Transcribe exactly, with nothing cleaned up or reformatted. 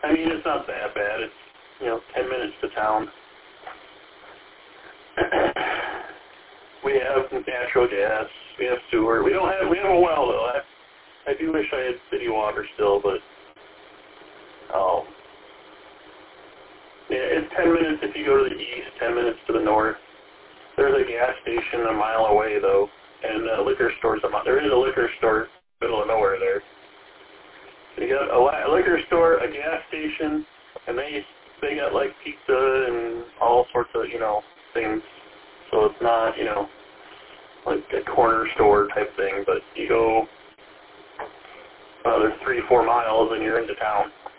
I mean, it's not that bad. It's, you know, ten minutes to town. We have natural gas. We have sewer. We don't have, we have a well, though. I, I do wish I had city water still, but, um, yeah, it's ten minutes if you go to the east, ten minutes to the north. There's a gas station a mile away, though, and a liquor store's a mile. There is a liquor store in the middle of nowhere there. So you got a, a liquor store, a gas station, and they they got like pizza and all sorts of, you know, things. So it's not, you know, like a corner store type thing, but you go another three, four miles and you're into town.